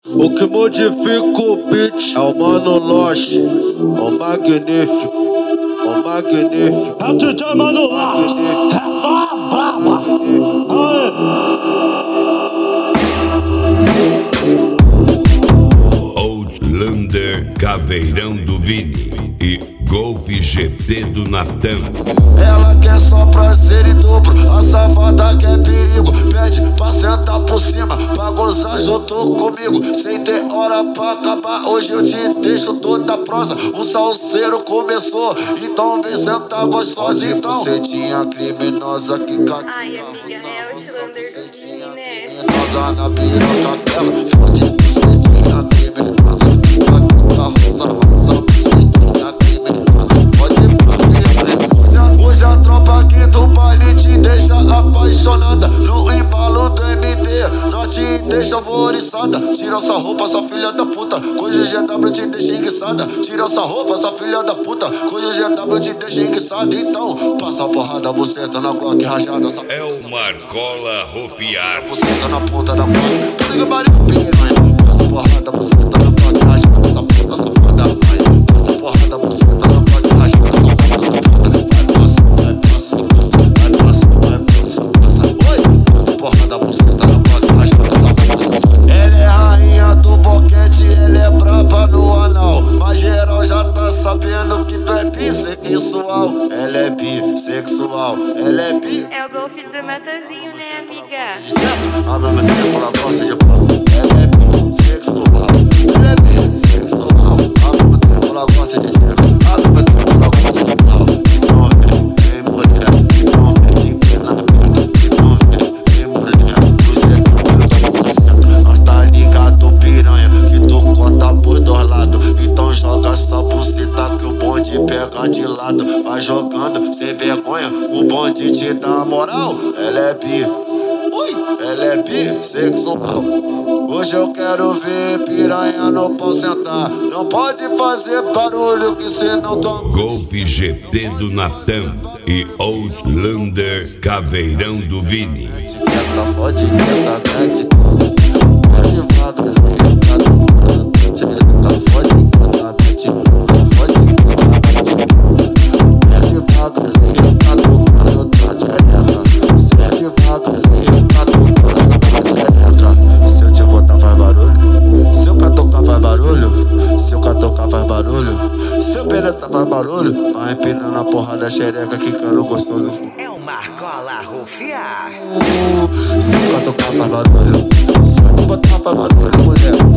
O que modifica o beat é o Mano Lost, o magnífico, o magnífico. É o DJ Mano Lost, é só a braba. Outlander, Caveirão do Vini e Golf GT do Natan. Ela quer só prazer em dobro, a safada quer perigo. Pede pra sentar por cima, pra gozar junto comigo. Sem ter hora pra acabar, hoje eu te deixo toda prosa. O salseiro começou, então vem sentar gostosa. Então bucetinha criminosa que caga. Ai, amiga, é o Outlander do Vini, né? Criminosa na piroca dela. Fode bucetinha criminosa que caga. Roça, bucetinha criminosa. Pode ir pra ver. Hoje a tropa aqui do baile te deixa apaixonada. No embalo do MD, nós te deixa alvoriçada. Tira essa roupa, essa filha da puta, cujo GW te deixa enguiçada. Tira essa roupa, essa filha da puta, cujo GW te deixa enguiçada. Então, passa a porrada, buceta na Glock rajada. É o Marcola Rupiar. Buceta na ponta da bota, pega barulho, piranha. Passa a porrada, buceta na Glock rajada. Essa puta safada vai. Passa a porrada, buceta na Glock rajada. Essa puta safada vai. Passa, vai, passa, passa, vai, passa, vai, passa, passa. Oi, passa a porrada, buceta na Glock rajada. Essa puta safada. Ela é rainha do boquete, ela é braba no anal. Mas geral já tá sabendo que tu é bissexual. Ela é bissexual, ela é bissexual. É o Golf do Natanzinho, né, amiga? Ao mesmo tempo ela gosta de pau. Ela é bissexual, ela é bissexual. Ao mesmo tempo ela gosta de dinheiro. Ao mesmo tempo ela gosta de pau. Então vem mulher, então vem empina na pinta. Então vem mulher, você não viu buceta. Nós tá ligado, piranha, que tu conta por dois lados. Então joga essa buceta que o bonde pega de lado. Vai jogando sem vergonha, o bonde te dá moral. Ela é bi. Ela é bissexual. Hoje eu quero ver piranha no pau sentar. Não pode fazer barulho que cê não toma. Golf GT do Natan e Outlander, Caveirão do Vini. Quieta, fode, quieta, mete. Fode vagarzinho, tá tocando. Ela fode, quieta, mete. Fode, quieta, mete. Serve vagarzinho, tá tocando. Serve vagarzinho, tá tocando. Se eu te botar faz barulho. Se eu catocar faz barulho. Se eu catocar faz barulho. Se eu penetrar faz barulho. Vai empinando a porra da xereca, quicando gostoso. É o Marcola Rupiar. Se eu catocar faz barulho. Se eu te botar faz barulho, mulher.